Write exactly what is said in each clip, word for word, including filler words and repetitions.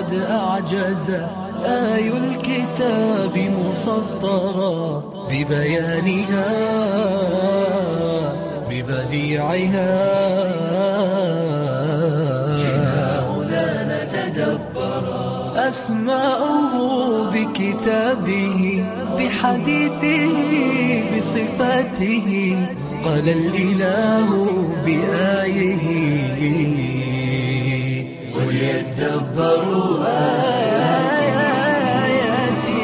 قد أعجز آي الكتاب مسطرا ببيانها ببديعها شفاؤنا نتدبرا أسماؤه بكتابه بحديثه بصفاته قال الإله بآيه وليدبروا آياته.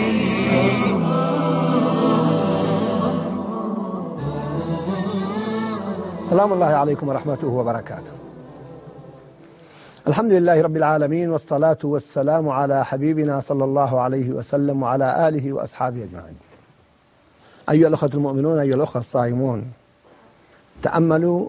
سلام الله عليكم ورحمته وبركاته. الحمد لله رب العالمين، والصلاة والسلام على حبيبنا صلى الله عليه وسلم وعلى آله وأصحابه أجمعين. أيها الأخوة المؤمنون، أيها الأخوة الصائمون، تأملوا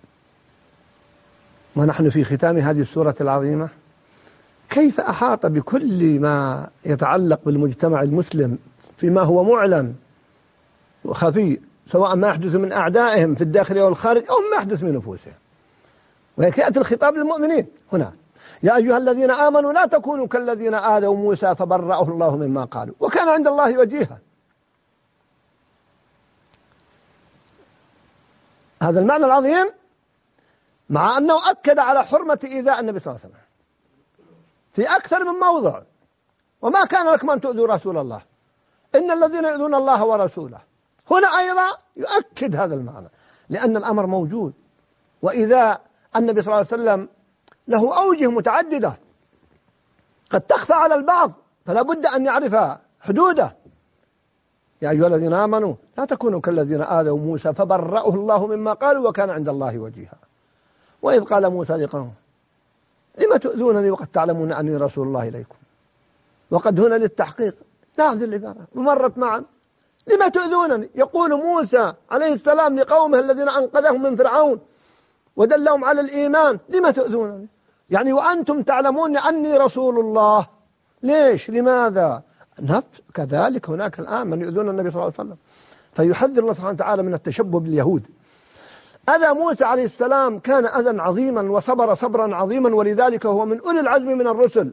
ونحن في ختام هذه السورة العظيمة كيف أحاط بكل ما يتعلق بالمجتمع المسلم فيما هو معلن وخفي، سواء ما يحدث من أعدائهم في الداخل أو الخارج أو ما يحدث من نفوسهم. ويأتي الخطاب للمؤمنين هنا: يا أيها الذين آمنوا لا تكونوا كالذين آذوا موسى فبرأه الله مما قالوا وكان عند الله وجيها. هذا المعنى العظيم، مع أنه أكد على حرمة إيذاء النبي صلى الله عليه وسلم في أكثر من موضع: وما كان لكم أن تؤذوا رسول الله إن الذين يؤذون الله ورسوله. هنا أيضا يؤكد هذا المعنى، لأن الأمر موجود، وإذا النبي صلى الله عليه وسلم له أوجه متعددة قد تخفى على البعض، فلا بد أن يعرف حدوده. يا أيها الذين آمنوا لا تكونوا كالذين آذوا موسى فبرأه الله مما قالوا وكان عند الله وجيها. وإذ قال موسى لقومه لما تؤذونني وقد تعلمون أني رسول الله إليكم. وقد هنا للتحقيق ناخذ العبارة ومرت معا: لما تؤذونني. يقول موسى عليه السلام لقومه الذين أنقذهم من فرعون ودلهم على الإيمان: لما تؤذونني، يعني وأنتم تعلمون أني رسول الله. ليش؟ لماذا؟ نفس كذلك هناك الآن من يؤذون النبي صلى الله عليه وسلم. فيحذر الله سبحانه وتعالى من التشبه باليهود. أذى موسى عليه السلام كان أذى عظيما وصبر صبرا عظيما، ولذلك هو من أولي العزم من الرسل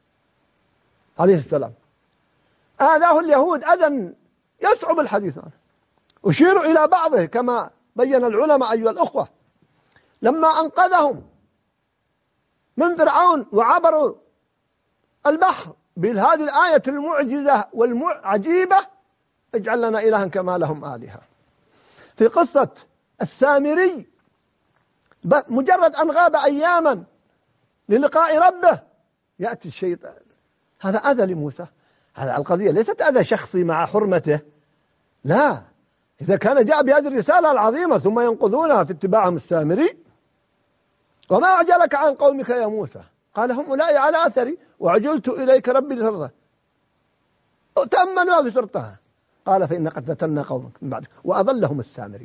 عليه السلام. آذاه اليهود أذى يصعب الحديث عنه. أشير إلى بعضه كما بين العلماء أيها الأخوة: لما أنقذهم من فرعون وعبروا البحر بهذه الآية المعجزة والعجيبة: اجعل لنا إلها كما لهم آلهة. في قصة السامري مجرد أن غاب أياما للقاء ربه يأتي الشيطان. هذا أذى لموسى. هذا القضية ليست أذى شخصي مع حرمته، لا، إذا كان جاء بهذه الرسالة العظيمة ثم ينقذونها في اتباعهم السامري: وما أعجلك عن قومك يا موسى قال هم أولئك على أثري وعجلت إليك ربي لترضى. تأملوا في سورتها. قال فإن قد فتنا قومك من بعدك وأضلهم السامري.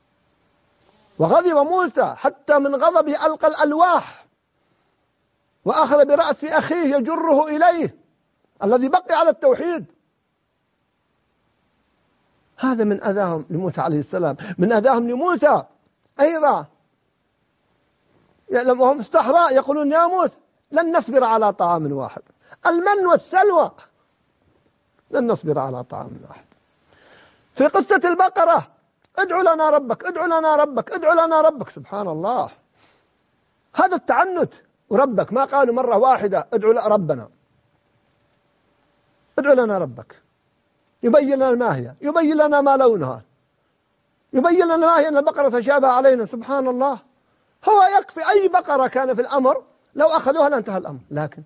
وغضب موسى حتى من غضبه ألقى الألواح وأخذ برأس أخيه يجره إليه الذي بقي على التوحيد. هذا من أذاهم لموسى عليه السلام. من أذاهم لموسى أيضا وهم استحراء يقولون: يا موسى لن نصبر على طعام واحد، المن والسلوى، لن نصبر على طعام واحد. في قصة البقرة: ادعو لنا ربك ادعو لنا ربك ادعو لنا ربك. سبحان الله، هذا التعنت. وربك ما قالوا مرة واحدة ادعو ربنا، ادعو لنا ربك، يبين لنا ما هي، يبين لنا ما لونها، يبين لنا ما هي أن البقرة تشابه علينا. سبحان الله، هو يكفي أي بقرة كان في الأمر لو أخذوها لانتهى الأمر، لكن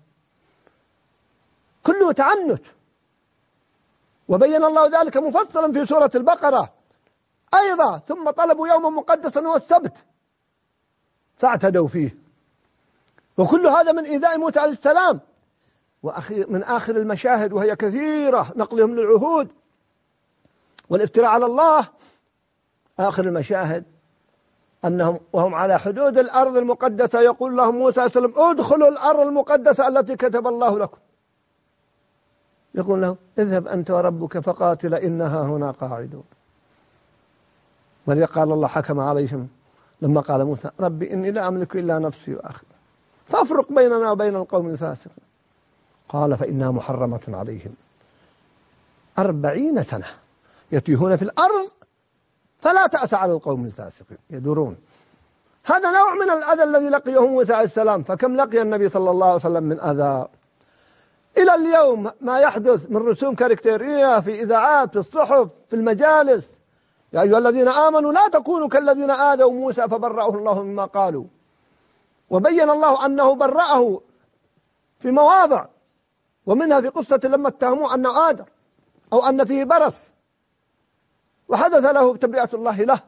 كله تعنت. وبين الله ذلك مفصلا في سورة البقرة أيضا: ثم طلبوا يوما مقدسا هو السبت فاعتدوا فيه. وكل هذا من إيذاء موسى عليه السلام. ومن آخر المشاهد وهي كثيرة، نقلهم للعهود والافتراء على الله، آخر المشاهد أنهم وهم على حدود الأرض المقدسة يقول لهم موسى عليه السلام: ادخلوا الأرض المقدسة التي كتب الله لكم. يقول لهم: اذهب أنت وربك فقاتل إنها هنا قاعدون. ولذا قال الله حكم عليهم لما قال موسى: ربي إني لا أملك إلا نفسي وأخي فافرق بيننا وبين القوم الفاسقين. قال فإنها محرمة عليهم أربعين سنة يتيهون في الأرض فلا تأس على القوم الفاسقين يدورون. هذا نوع من الأذى الذي لقيه موسى عليه السلام. فكم لقي النبي صلى الله عليه وسلم من أذى. إلى اليوم ما يحدث من رسوم كاركتيرية في إذاعات، في الصحف، في المجالس: يا أيها الذين آمنوا لا تكونوا كالذين آذوا موسى فبرأه الله مما قالوا. وبين الله أنه برأه في مواضع، ومنها في قصة لما اتهموه أنه آدر أو أن فيه برص، وحدث له تبرئة الله له.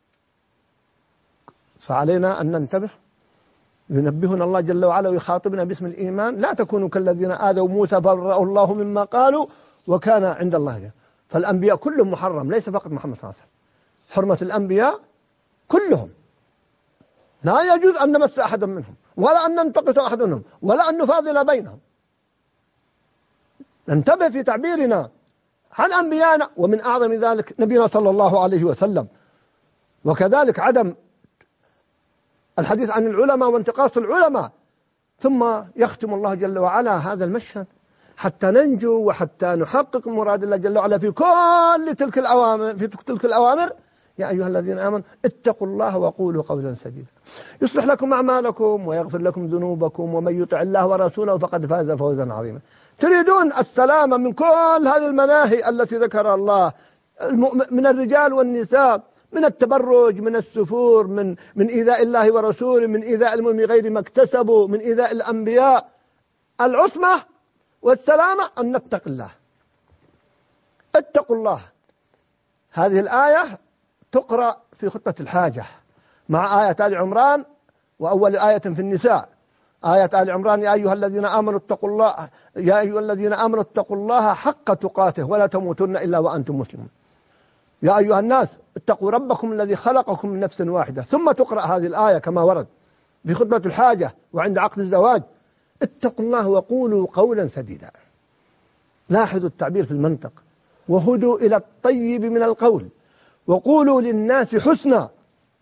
فعلينا أن ننتبه. ينبهنا الله جل وعلا ويخاطبنا باسم الإيمان: لا تكونوا كالذين آذوا موسى فبرأه الله مما قالوا وكان عند الله جل. فالأنبياء كلهم محرم، ليس فقط محمد صلى الله عليه وسلم. حرمة الأنبياء كلهم، لا يجوز أن نمس أحدا منهم، ولا أن ننتقص أحدا منهم، ولا أن نفاضل بينهم. ننتبه في تعبيرنا عن أنبيائنا، ومن أعظم ذلك نبينا صلى الله عليه وسلم. وكذلك عدم الحديث عن العلماء وانتقاص العلماء. ثم يختم الله جل وعلا هذا المشهد حتى ننجو وحتى نحقق مراد الله جل وعلا في كل تلك الأوامر في تلك الأوامر: يا أيها الذين آمنوا اتقوا الله وقولوا قولا سديدا يصلح لكم أعمالكم ويغفر لكم ذنوبكم ومن يطع الله ورسوله فقد فاز فوزا عظيما. تريدون السلامة من كل هذه المناهي التي ذكرها الله من الرجال والنساء، من التبرج، من السفور، من من إيذاء الله ورسوله، من إيذاء المؤمن غير ما اكتسبوا، من إيذاء الأنبياء. العصمة والسلامة أن نتق الله. اتقوا الله. هذه الآية تقرأ في خطبة الحاجة مع آية آل عمران وأول آية في النساء. آية آل عمران: يا أيها الذين آمنوا اتقوا الله يا أيها الذين آمنوا اتقوا الله حق تقاته ولا تموتن إلا وأنتم مسلمون. يا أيها الناس اتقوا ربكم الذي خلقكم من نفس واحدة. ثم تقرأ هذه الآية كما ورد في خطبة الحاجة وعند عقد الزواج: اتقوا الله وقولوا قولا سديدا. لاحظوا التعبير في المنطق: وهدوا إلى الطيب من القول وقولوا للناس حسنا.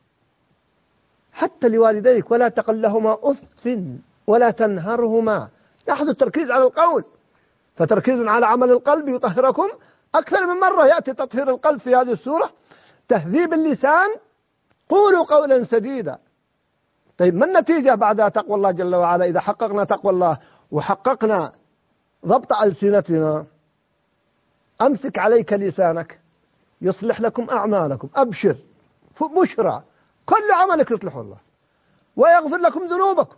حتى لوالديك ولا تقل لهما أف ولا تنهرهما. لاحظوا التركيز على القول، فتركيز على عمل القلب يطهركم. أكثر من مرة يأتي تطهير القلب في هذه السورة. تهذيب اللسان: قولوا قولا سديدا. طيب ما النتيجة بعد تقوى الله جل وعلا إذا حققنا تقوى الله وحققنا ضبط ألسنتنا؟ أمسك عليك لسانك يصلح لكم أعمالكم. أبشر بشرى، كل عملك يصلحه الله ويغفر لكم ذنوبكم.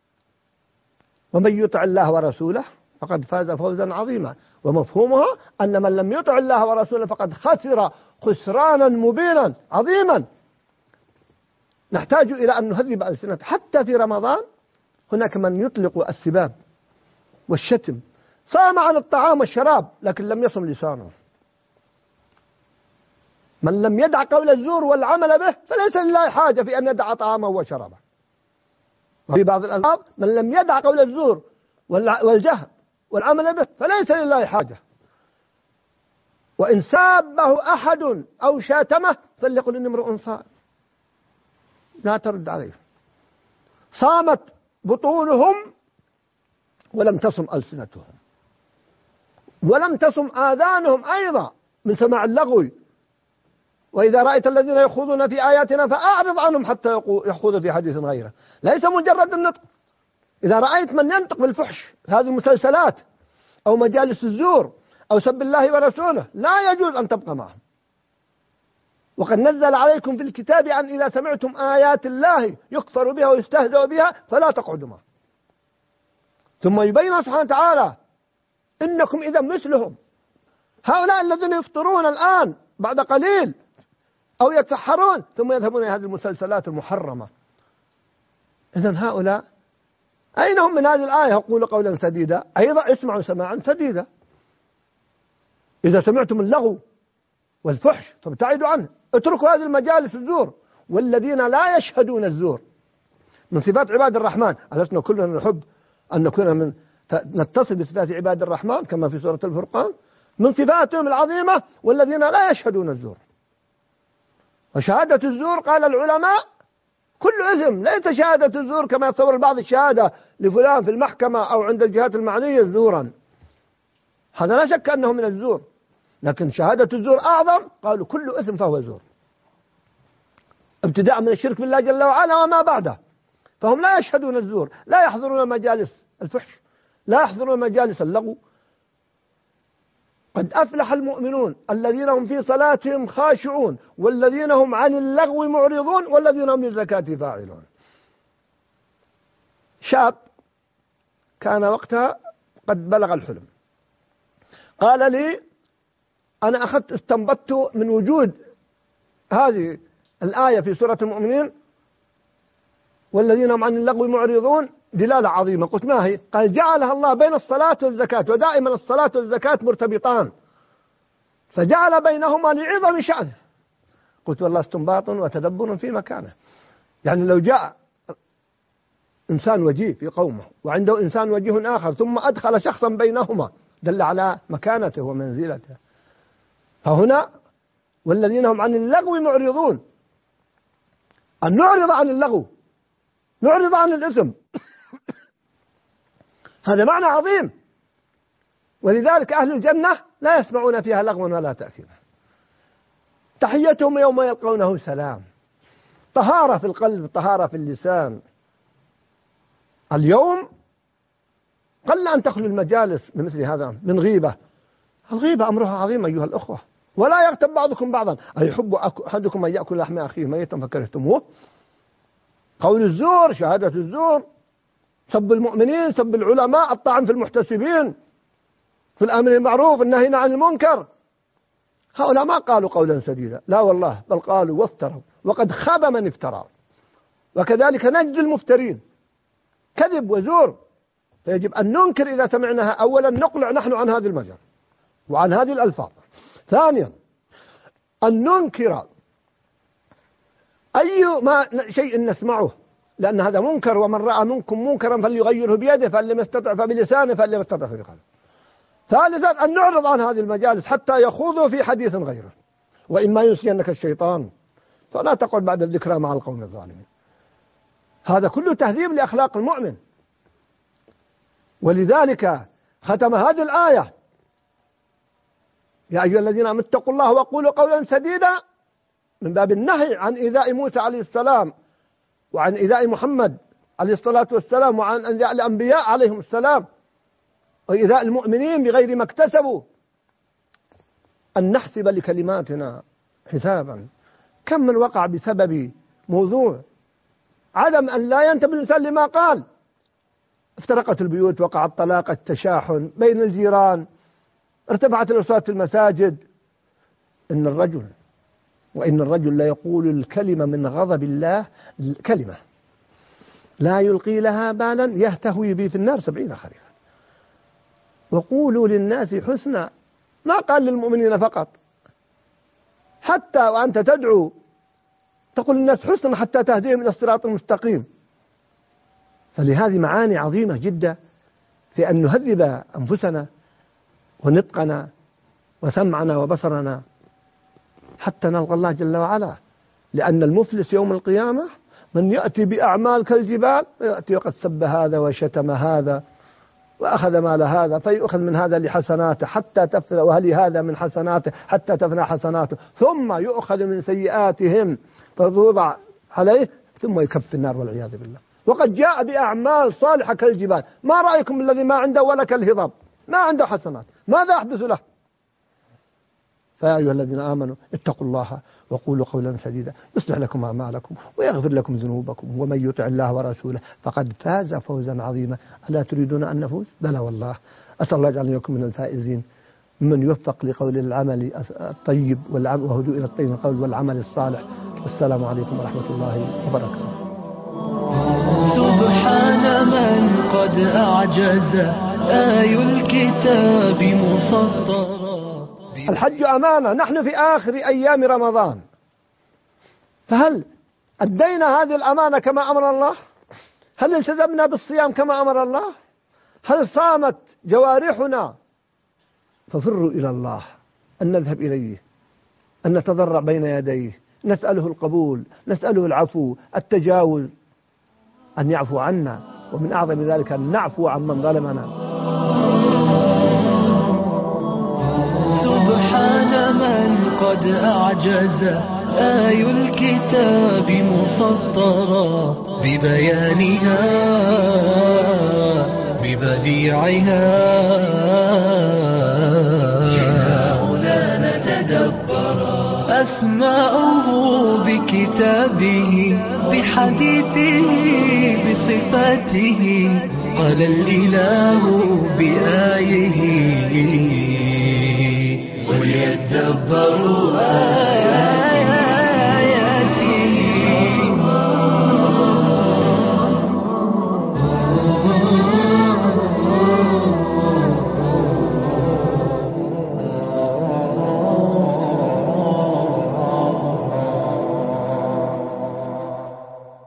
ومن يطع الله ورسوله فقد فاز فوزا عظيما. ومفهومها أن من لم يطع الله ورسوله فقد خسر خسرانا مبينا عظيما. نحتاج إلى أن نهذب ألسنة. حتى في رمضان هناك من يطلق السباب والشتم، صام عن الطعام والشراب لكن لم يصم لسانه. من لم يدع قول الزور والعمل به فليس لله حاجة في أن يدع طعامه وشرابه. وفي بعض الألفاظ: من لم يدع قول الزور والجهل والعمل به فليس لله حاجة. وإن سابه أحد أو شاتمه فليقل إني امرؤ صائم، لا ترد عليه. صامت بطونهم ولم تصم ألسنتهم، ولم تصم آذانهم أيضا من سماع اللغو. وإذا رأيت الذين يخوضون في آياتنا فأعرض عنهم حتى يخوضوا في حديث غيره. ليس مجرد النطق. إذا رأيت من ينطق بالفحش هذه المسلسلات أو مجالس الزور أو سب الله ورسوله لا يجوز أن تبقى معهم. وقد نزل عليكم في الكتاب أن إذا سمعتم آيات الله يكفر بها ويستهزأ بها فلا تقعدوا معهم. ثم يبين سبحانه وتعالى: إنكم إذا مثلهم. هؤلاء الذين يفطرون الآن بعد قليل أو يتسحرون ثم يذهبون إلى هذه المسلسلات المحرمة. إذن هؤلاء أين هم من هذه الآية؟ يقول قولا سديدا. أيضا اسمعوا سماعا سديدا. إذا سمعتم اللغو والفحش فابتعدوا عنه. اتركوا هذه المجالس الزور والذين لا يشهدون الزور. من صفات عباد الرحمن، ألسنا كلنا نحب أن نكون من نتصل بصفات عباد الرحمن كما في سورة الفرقان؟ من صفاتهم العظيمة والذين لا يشهدون الزور. وشهادة الزور قال العلماء كل إثم، ليس شهادة الزور كما يتصور البعض الشهادة لفلان في المحكمة أو عند الجهات المعنية زورا، هذا لا شك أنه من الزور، لكن شهادة الزور أعظم. قالوا كل إثم فهو زور، ابتداء من الشرك بالله جل وعلا وما بعده. فهم لا يشهدون الزور، لا يحضرون مجالس الفحش، لا يحضرون مجالس اللغو. قد أفلح المؤمنون الذين هم في صلاتهم خاشعون والذين هم عن اللغو معرضون والذين هم للزكاة فاعلون. شاب كان وقتها قد بلغ الحلم، قال لي أنا أخذت استنبطت من وجود هذه الآية في سورة المؤمنين والذين هم عن اللغو معرضون دلالة عظيمة. قلت ما هي؟ قال جعلها الله بين الصلاة والزكاة، ودائما الصلاة والزكاة مرتبطان، فجعل بينهما لعظم شأنه. قلت والله استنباط وتدبر في مكانه. يعني لو جاء إنسان وجيه في قومه وعنده إنسان وجيه آخر ثم أدخل شخصا بينهما دل على مكانته ومنزلته. فهنا والذين هم عن اللغو معرضون، أن نعرض عن اللغو، نعرض عن الاسم هذا معنى عظيم. ولذلك أهل الجنة لا يسمعون فيها لغوا ولا تأثيما، تحيتهم يوم يلقونه سلام، طهارة في القلب، طهارة في اللسان. اليوم قل أن تخلو المجالس بمثل هذا من غيبة. الغيبة أمرها عظيم أيها الأخوة، ولا يغتب بعضكم بعضا، أيحب أحدكم أن يأكل لحم أخيه ميتا فكرهتموه. قول الزور، شهادة الزور، سب المؤمنين، سب العلماء، الطعن في المحتسبين، في الأمر المعروف النهي عن المنكر. هؤلاء ما قالوا قولا سديدا، لا والله، بل قالوا وافتروا، وقد خاب من افترى. وكذلك نجزي المفترين، كذب وزور. فيجب أن ننكر إذا سمعناها، أولا نقلع نحن عن هذه المجال وعن هذه الألفاظ. ثانيا أن ننكر أي ما شيء نسمعه، لأن هذا منكر، ومن رأى منكم منكرا فليغيره بيده فإن لم يستطع فبلسانه فإن لم يستطع فبقلبه. ثالثا أن نعرض عن هذه المجالس حتى يخوضوا في حديث غيره، وإما ينسينك الشيطان فلا تقعد بعد الذكرى مع القوم الظالمين. هذا كله تهذيب لأخلاق المؤمن. ولذلك ختم هذه الآية يا أيها الذين آمنوا اتقوا الله وقولوا قولا سديدا، من باب النهي عن إيذاء موسى عليه السلام وعن إيذاء محمد عليه الصلاة والسلام وعن إيذاء الأنبياء عليهم السلام وإيذاء المؤمنين بغير ما اكتسبوا. أن نحسب لكلماتنا حسابا. كم من وقع بسبب موضوع عدم أن لا ينتبه الإنسان لما قال، افترقت البيوت، وقع الطلاق، التشاحن بين الجيران، ارتفعت الأصوات في المساجد. إن الرجل وإن الرجل لا يقول الكلمة من غضب الله، كلمة لا يلقي لها بالا يهتهوي به في النار سبعين خريفا. وقولوا للناس حسنا، ما قال للمؤمنين فقط، حتى وأنت تدعو تقول للناس حسنا حتى تهديهم إلى الصراط المستقيم. فلهذه معاني عظيمة جدا في أن نهذب أنفسنا ونطقنا وسمعنا وبصرنا حتى نلقى الله جل وعلا. لأن المفلس يوم القيامة من يأتي بأعمال كالجبال، يأتي وقد سب هذا وشتم هذا وأخذ مال هذا، فيؤخذ من هذا لحسناته حتى تفنى، وهل هذا من حسناته حتى تفنى حسناته، ثم يؤخذ من سيئاتهم فتوضع عليه ثم يكف في النار والعياذ بالله. وقد جاء بأعمال صالحة كالجبال. ما رأيكم الذي ما عنده ولا كالهضاب، ما عنده حسنات، ماذا يحدث له؟ فيا أيها الذين آمنوا اتقوا الله وقولوا قولا سديدا يصلح لكم أعمالكم ويغفر لكم ذنوبكم ومن يطع الله ورسوله فقد فاز فوزا عظيما. ألا تريدون أن نفوز؟ بلى والله. أسأل الله يجعلني وإياكم من الفائزين، من يوفق لقول العمل الطيب وهدوء إلى الطيب القول والعمل الصالح. والسلام عليكم ورحمة الله وبركاته. سبحان من قد أعجز آي الكتاب مسطرا. الحج أمانة، نحن في آخر أيام رمضان، فهل أدينا هذه الأمانة كما أمر الله؟ هل التزمنا بالصيام كما أمر الله؟ هل صامت جوارحنا؟ ففروا إلى الله، أن نذهب إليه، أن نتضرع بين يديه، نسأله القبول، نسأله العفو، التجاوز، أن يعفو عنا، ومن أعظم ذلك أن نعفو عن من ظلمنا. سبحان من قد أعجز آي الكتاب مسطرا ببيانها ببديعها شفاؤنا نتدبر أسماؤه بكتابه بحديثه بصفاته قال الإله بآيه وليتدبروا آيه